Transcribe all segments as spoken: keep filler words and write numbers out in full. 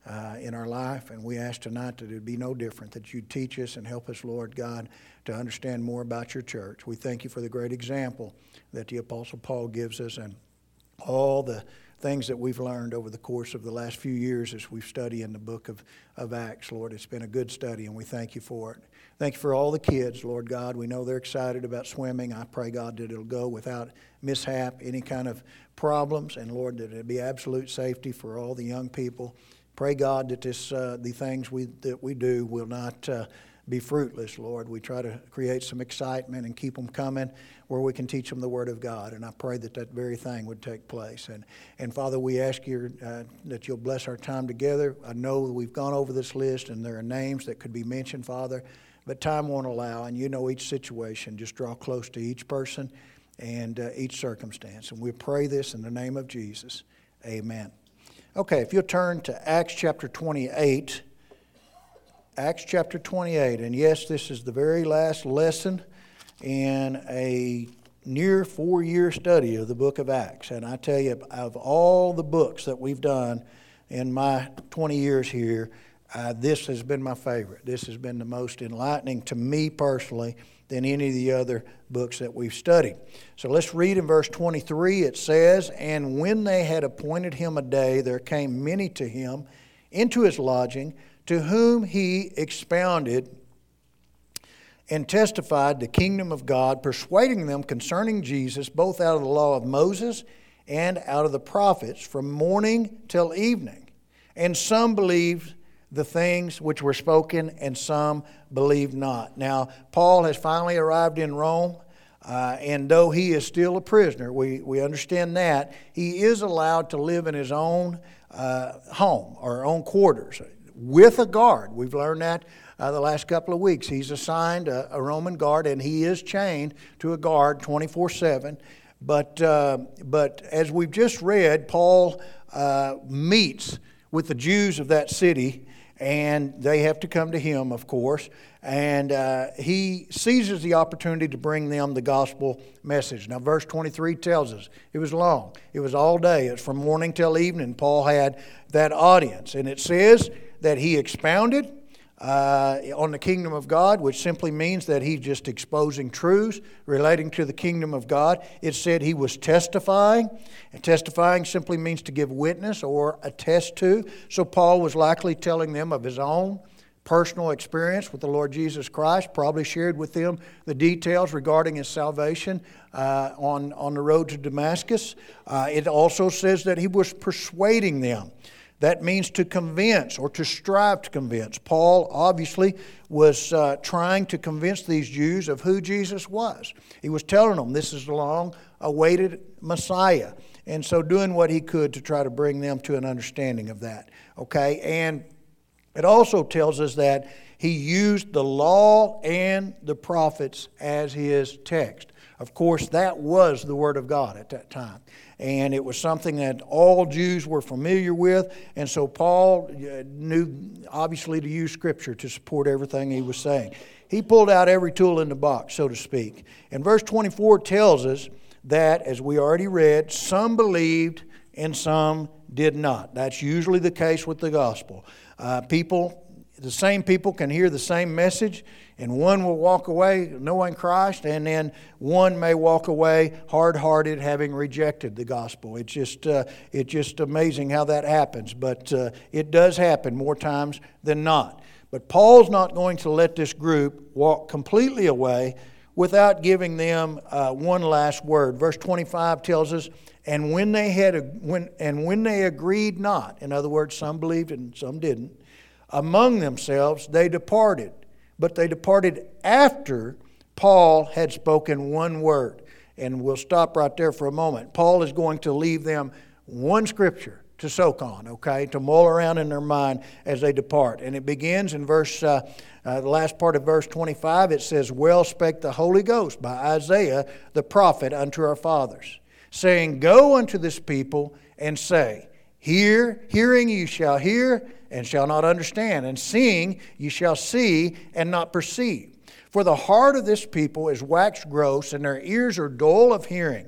uh, in our life. And we ask tonight that it would be no different, that you teach us and help us, Lord God, to understand more about your church. We thank you for the great example that the Apostle Paul gives us and all the things that we've learned over the course of the last few years as we've studied in the book of, of Acts, Lord. It's been a good study, and we thank you for it. Thank you for all the kids, Lord God. We know they're excited about swimming. I pray, God, that it'll go without mishap, any kind of problems, and, Lord, that it'll be absolute safety for all the young people. Pray, God, that this uh, the things we that we do will not uh, be fruitless, Lord. We try to create some excitement and keep them coming where we can teach them the Word of God. And I pray that that very thing would take place. And, and Father, we ask you uh, that you'll bless our time together. I know we've gone over this list and there are names that could be mentioned, Father, but time won't allow. And you know each situation. Just draw close to each person and uh, each circumstance. And we pray this in the name of Jesus. Amen. Okay, if you'll turn to Acts chapter twenty-eight. Acts chapter twenty-eight, and yes, this is the very last lesson in a near four-year study of the book of Acts. And I tell you, of all the books that we've done in my twenty years here, uh, this has been my favorite. This has been the most enlightening to me personally than any of the other books that we've studied. So let's read in verse twenty-three. It says, "And when they had appointed him a day, there came many to him into his lodging, to whom he expounded and testified the kingdom of God, persuading them concerning Jesus, both out of the law of Moses and out of the prophets, from morning till evening. And some believed the things which were spoken, and some believed not." Now, Paul has finally arrived in Rome, uh, and though he is still a prisoner, we, we understand that, he is allowed to live in his own uh, home or own quarters, with a guard. We've learned that uh, the last couple of weeks. He's assigned a, a Roman guard, and he is chained to a guard twenty-four seven. But uh, but as we've just read, Paul uh, meets with the Jews of that city, and they have to come to him, of course. And uh, he seizes the opportunity to bring them the gospel message. Now, verse twenty-three tells us it was long. It was all day. It's from morning till evening. Paul had that audience. And it says that he expounded uh, on the kingdom of God, which simply means that he's just exposing truths relating to the kingdom of God. It said he was testifying. And testifying simply means to give witness or attest to. So Paul was likely telling them of his own personal experience with the Lord Jesus Christ, probably shared with them the details regarding his salvation uh, on, on the road to Damascus. Uh, it also says that he was persuading them. That means to convince or to strive to convince. Paul obviously was uh, trying to convince these Jews of who Jesus was. He was telling them this is the long-awaited Messiah. And so doing what he could to try to bring them to an understanding of that. Okay, and it also tells us that he used the law and the prophets as his text. Of course, that was the Word of God at that time. And it was something that all Jews were familiar with. And so Paul knew, obviously, to use Scripture to support everything he was saying. He pulled out every tool in the box, so to speak. And verse twenty-four tells us that, as we already read, some believed and some did not. That's usually the case with the gospel. Uh, people, the same people can hear the same message, and one will walk away knowing Christ, and then one may walk away hard-hearted, having rejected the gospel. It's just uh, it's just amazing how that happens, but uh, it does happen more times than not. But Paul's not going to let this group walk completely away without giving them uh, one last word. Verse twenty-five tells us, and when they had a, when and when they agreed not, in other words, some believed and some didn't, among themselves they departed. But they departed after Paul had spoken one word. And we'll stop right there for a moment. Paul is going to leave them one scripture to soak on, okay, to mull around in their mind as they depart. And it begins in verse, uh, uh, the last part of verse twenty-five. It says, "Well spake the Holy Ghost by Isaiah the prophet unto our fathers, saying, Go unto this people and say, Hear, hearing ye shall hear, and shall not understand, and seeing ye shall see, and not perceive. For the heart of this people is waxed gross, and their ears are dull of hearing.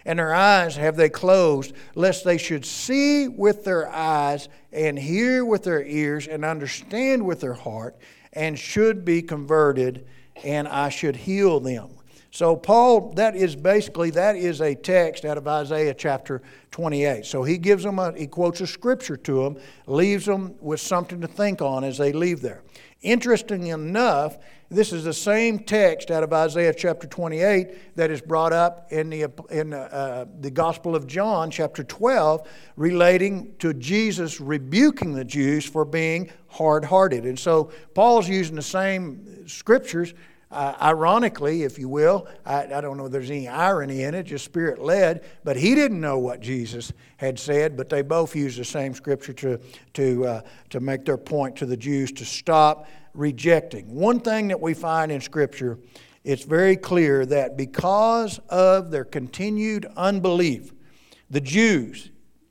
and their eyes have they closed, lest they should see with their eyes, and hear with their ears, and understand with their heart, and should be converted, and I should heal them. So Paul, that is basically, that is a text out of Isaiah chapter twenty-eight. So he gives them, a, he quotes a scripture to them, leaves them with something to think on as they leave there. Interesting enough, this is the same text out of Isaiah chapter twenty-eight that is brought up in the in uh, the Gospel of John chapter twelve, relating to Jesus rebuking the Jews for being hard-hearted. And so Paul's using the same scriptures. Uh, ironically, if you will, I, I don't know if there's any irony in it, just Spirit-led, but he didn't know what Jesus had said, but they both used the same scripture to, to, uh, to make their point to the Jews to stop rejecting. One thing that we find in Scripture, it's very clear that because of their continued unbelief, the Jews,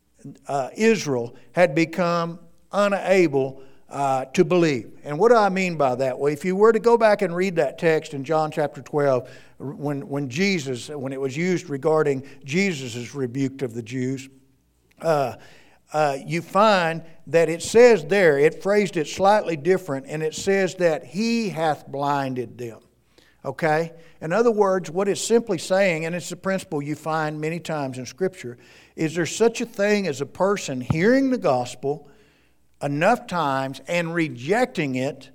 uh, Israel, had become unable Uh, to believe. And what do I mean by that? Well, if you were to go back and read that text in John chapter twelve, when, when Jesus, when it was used regarding Jesus' rebuke of the Jews, uh, uh, you find that it says there, it phrased it slightly different, and it says that He hath blinded them. Okay? In other words, what it's simply saying, and it's a principle you find many times in Scripture, is there such a thing as a person hearing the gospel enough times and rejecting it,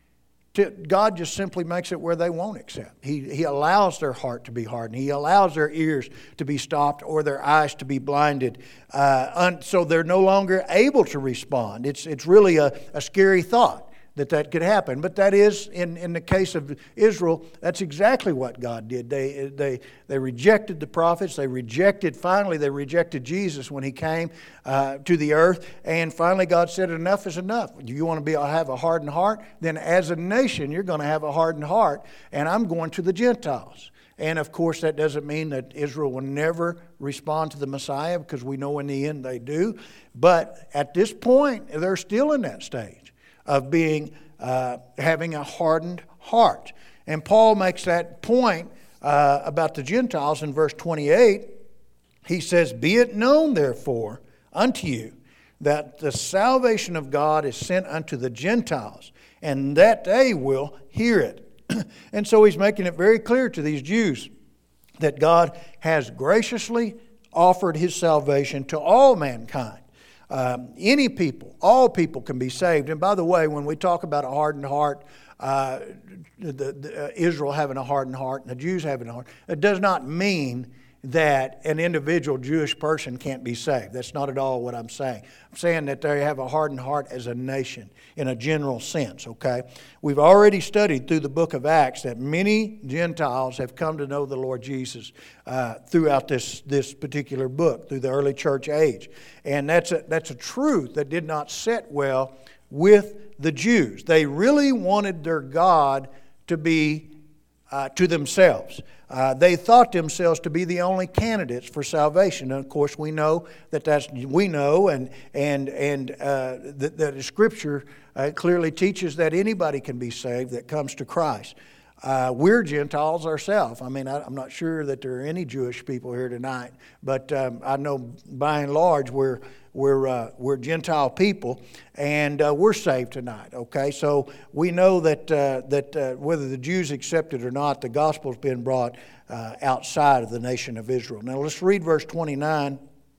to, God just simply makes it where they won't accept. He, he allows their heart to be hardened. He allows their ears to be stopped or their eyes to be blinded, uh, un, so they're no longer able to respond. It's, it's really a, a scary thought that that could happen. But that is, in, in the case of Israel, that's exactly what God did. They, they, they rejected the prophets. They rejected, finally, they rejected Jesus when He came uh, to the earth. And finally, God said, enough is enough. Do you want to be have a hardened heart? Then as a nation, you're going to have a hardened heart. And I'm going to the Gentiles. And of course, that doesn't mean that Israel will never respond to the Messiah, because we know in the end they do. But at this point, they're still in that stage of being uh, having a hardened heart. And Paul makes that point uh, about the Gentiles in verse twenty-eight. He says, "Be it known, therefore, unto you, that the salvation of God is sent unto the Gentiles, and that they will hear it." And so he's making it very clear to these Jews that God has graciously offered His salvation to all mankind. Um, any people, all people can be saved. And by the way, when we talk about a hardened heart, uh, the, the, uh, Israel having a hardened heart and the Jews having a heart, it does not mean that an individual Jewish person can't be saved. That's not at all what I'm saying. I'm saying that they have a hardened heart as a nation in a general sense, okay? We've already studied through the book of Acts that many Gentiles have come to know the Lord Jesus uh, throughout this, this particular book, through the early church age. And that's a, that's a truth that did not sit well with the Jews. They really wanted their God to be uh, to themselves. Uh, they thought themselves to be the only candidates for salvation. And of course, we know that that's we know, and and and uh, that, that the Scripture uh, clearly teaches that anybody can be saved that comes to Christ. Uh, we're Gentiles ourselves. I mean, I, I'm not sure that there are any Jewish people here tonight, but um, I know by and large we're we're uh, we're Gentile people, and uh, we're saved tonight. Okay, so we know that uh, that uh, whether the Jews accept it or not, the gospel's been brought uh, outside of the nation of Israel. Now let's read verse twenty-nine.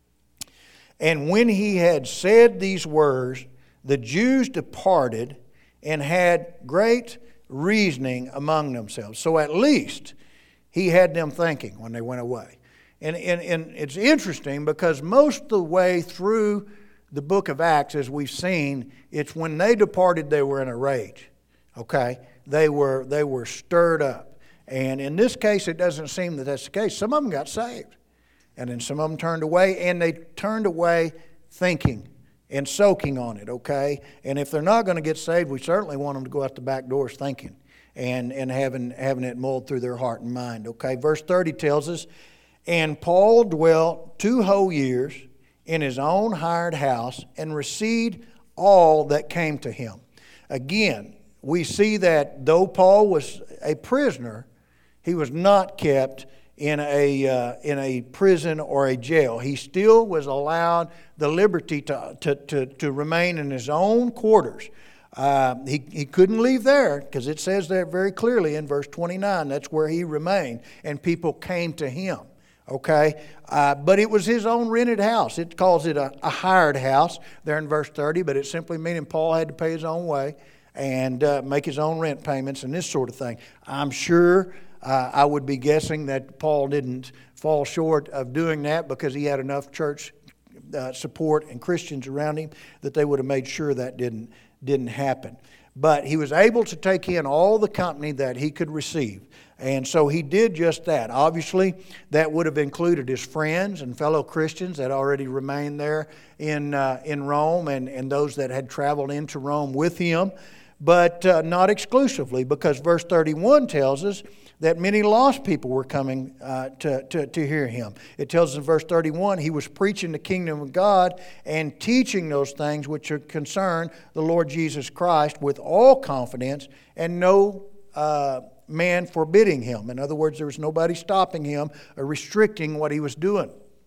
And when he had said these words, the Jews departed and had great reasoning among themselves. So at least he had them thinking when they went away. And, and, and it's interesting because most of the way through the book of Acts, as we've seen, it's when they departed, they were in a rage. Okay? They were, they were stirred up. And in this case, it doesn't seem that that's the case. Some of them got saved. And then some of them turned away, and they turned away thinking and soaking on it, okay? And if they're not going to get saved, we certainly want them to go out the back doors thinking and, and having, having it mulled through their heart and mind, okay? Verse thirty tells us, and Paul dwelt two whole years in his own hired house and received all that came to him. Again, we see that though Paul was a prisoner, he was not kept in a uh, in a prison or a jail. He still was allowed the liberty to to to, to remain in his own quarters. Uh, he, he couldn't leave there because it says there very clearly in verse twenty-nine, that's where he remained, and people came to him. Okay, uh, but it was his own rented house. It calls it a, a hired house there in verse thirty, but it simply meaning Paul had to pay his own way and uh, make his own rent payments and this sort of thing. I'm sure uh, I would be guessing that Paul didn't fall short of doing that because he had enough church uh, support and Christians around him that they would have made sure that didn't didn't happen. But he was able to take in all the company that he could receive. And so he did just that. Obviously, that would have included his friends and fellow Christians that already remained there in uh, in Rome and, and those that had traveled into Rome with him. But uh, not exclusively, because verse thirty-one tells us that many lost people were coming uh, to, to, to hear him. It tells us in verse thirty-one, he was preaching the kingdom of God and teaching those things which are concern the Lord Jesus Christ with all confidence and no uh, man forbidding him. In other words, there was nobody stopping him or restricting what he was doing.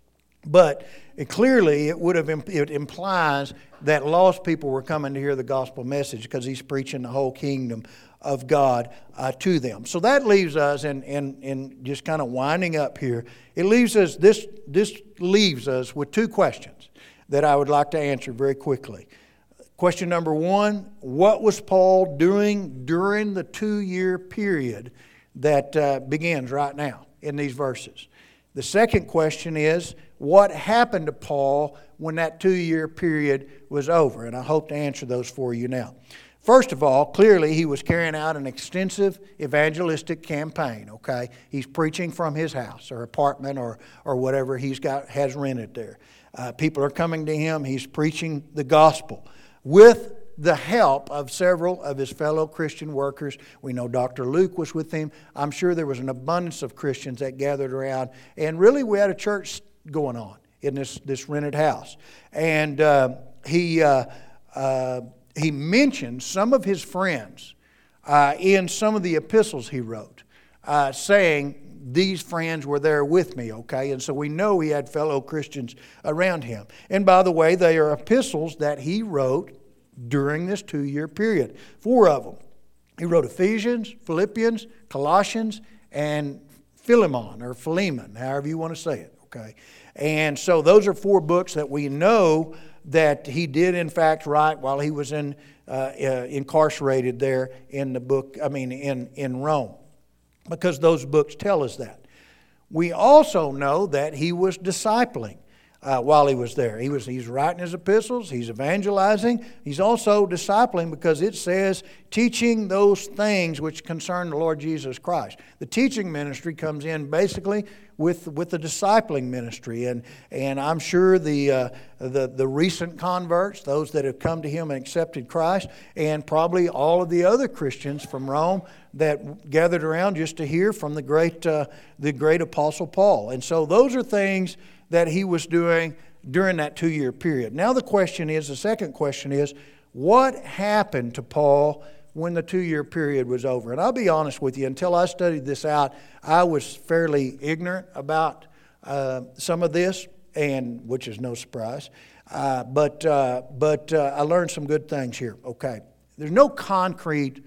But it clearly, it would have it implies that lost people were coming to hear the gospel message because he's preaching the whole kingdom of God uh, to them. So that leaves us, and in, in, in just kind of winding up here, it leaves us this this leaves us with two questions that I would like to answer very quickly. Question number one: what was Paul doing during the two-year period that uh, begins right now in these verses? The second question is, what happened to Paul when that two-year period was over? And I hope to answer those for you now. First of all, clearly he was carrying out an extensive evangelistic campaign, okay? He's preaching from his house or apartment or, or whatever he's got has rented there. Uh, people are coming to him. He's preaching the gospel with the help of several of his fellow Christian workers. We know Doctor Luke was with him. I'm sure there was an abundance of Christians that gathered around. And really, we had a church going on in this, this rented house. And uh, he uh, uh, he mentioned some of his friends uh, in some of the epistles he wrote, uh, saying, these friends were there with me, okay? And so we know he had fellow Christians around him. And by the way, they are epistles that he wrote during this two-year period. Four of them. He wrote Ephesians, Philippians, Colossians, and Philemon, or Philemon, however you want to say it, okay? And so those are four books that we know that he did, in fact, write while he was in uh, uh, incarcerated there in the book, I mean, in, in Rome, because those books tell us that. We also know that he was discipling Uh, while he was there. He was, he's writing his epistles, he's evangelizing, he's also discipling because it says teaching those things which concern the Lord Jesus Christ. The teaching ministry comes in basically with with the discipling ministry, and and I'm sure the uh, the the recent converts, those that have come to him and accepted Christ, and probably all of the other Christians from Rome that gathered around just to hear from the great uh, the great Apostle Paul. And so those are things that he was doing during that two-year period. Now the question is, the second question is, what happened to Paul when the two-year period was over? And I'll be honest with you, until I studied this out, I was fairly ignorant about uh, some of this, and which is no surprise. Uh, but uh, but uh, I learned some good things here. Okay, there's no concrete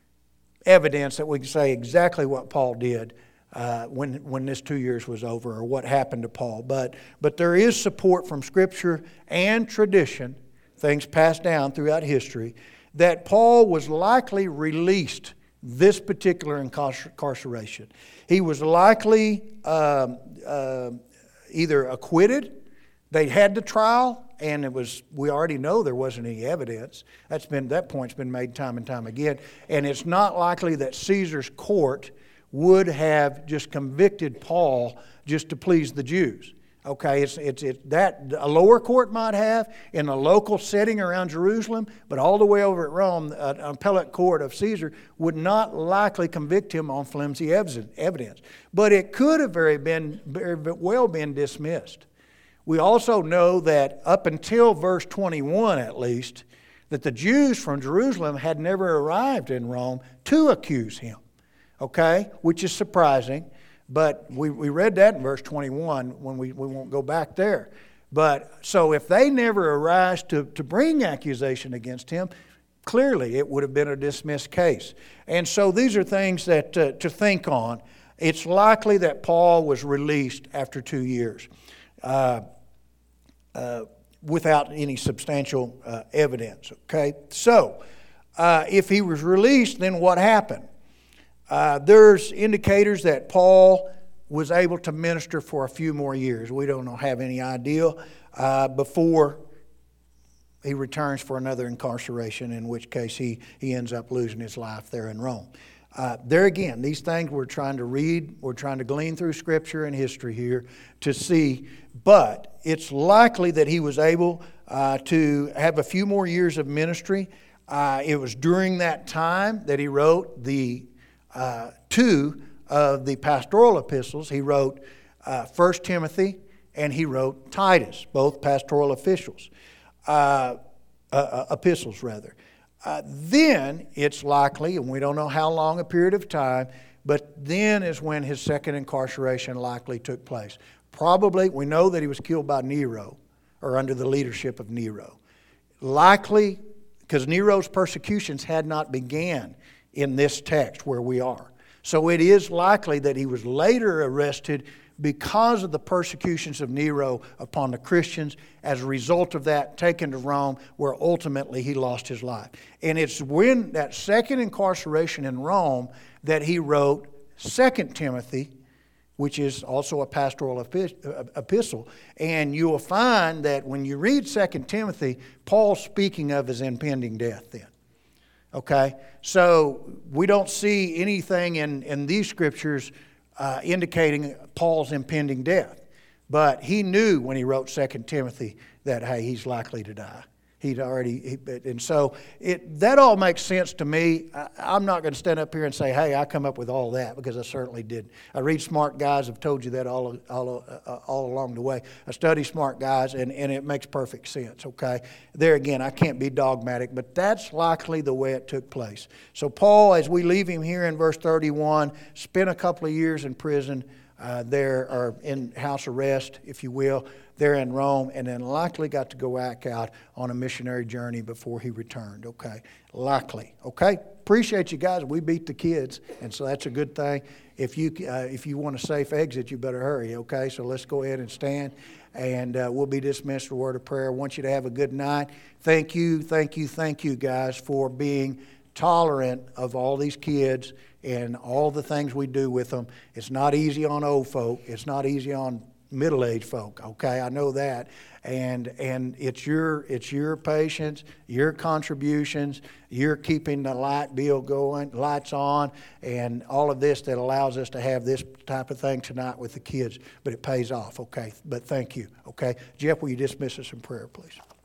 evidence that we can say exactly what Paul did Uh, when when this two years was over, or what happened to Paul. But but there is support from Scripture and tradition, things passed down throughout history, that Paul was likely released this particular incarceration. He was likely um, uh, either acquitted. They had the trial, and it was we already know there wasn't any evidence. That's been that point's been made time and time again. And it's not likely that Caesar's court would have just convicted Paul just to please the Jews. Okay, it's it's it, that a lower court might have in a local setting around Jerusalem, but all the way over at Rome, an appellate court of Caesar would not likely convict him on flimsy evidence. But it could have very been very well been dismissed. We also know that up until verse twenty-one, at least, that the Jews from Jerusalem had never arrived in Rome to accuse him. Okay, which is surprising, But we, we read that in verse twenty-one when we, we won't go back there. But so if they never arise to, to bring accusation against him, clearly it would have been a dismissed case. And so these are things that uh, to think on. It's likely that Paul was released after two years uh, uh, without any substantial uh, evidence. Okay, so uh, if he was released, then what happened? Uh, there's indicators that Paul was able to minister for a few more years. We don't have any idea uh, before he returns for another incarceration, in which case he, he ends up losing his life there in Rome. Uh, there again, these things we're trying to read, we're trying to glean through Scripture and history here to see, but it's likely that he was able uh, to have a few more years of ministry. Uh, it was during that time that he wrote the uh, two of the pastoral epistles. He wrote uh, First Timothy and he wrote Titus, both pastoral officials, uh, uh, epistles rather. Uh, then it's likely, and we don't know how long a period of time, but then is when his second incarceration likely took place. Probably, we know that he was killed by Nero, or under the leadership of Nero. Likely, because Nero's persecutions had not began in this text where we are. So it is likely that he was later arrested because of the persecutions of Nero upon the Christians. As a result of that, taken to Rome, where ultimately he lost his life. And it's when that second incarceration in Rome that he wrote Second Timothy, which is also a pastoral epistle. And you will find that when you read Second Timothy, Paul's speaking of his impending death then. Okay? So we don't see anything in, in these scriptures uh, indicating Paul's impending death. But he knew when he wrote Second Timothy that, hey, he's likely to die. He'd already, he, and so it that all makes sense to me. I, I'm not going to stand up here and say, hey, I come up with all that, because I certainly didn't. I read smart guys, have told you that all all uh, all along the way. I study smart guys, and, and it makes perfect sense, okay? There again, I can't be dogmatic, but that's likely the way it took place. So Paul, as we leave him here in verse thirty-one, spent a couple of years in prison uh, there, or in house arrest, if you will, there in Rome, and then likely got to go back out on a missionary journey before he returned, okay? Likely, okay? Appreciate you guys. We beat the kids, and so that's a good thing. If you uh, if you want a safe exit, you better hurry, okay? So let's go ahead and stand, and uh, we'll be dismissed for a word of prayer. I want you to have a good night. Thank you, thank you, thank you, guys, for being tolerant of all these kids and all the things we do with them. It's not easy on old folk. It's not easy on middle-aged folk, okay? I know that. And and it's your it's your patience, your contributions, your keeping the light bill going, lights on, and all of this that allows us to have this type of thing tonight with the kids. But it pays off, okay? But thank you, okay? Jeff, will you dismiss us in prayer, please?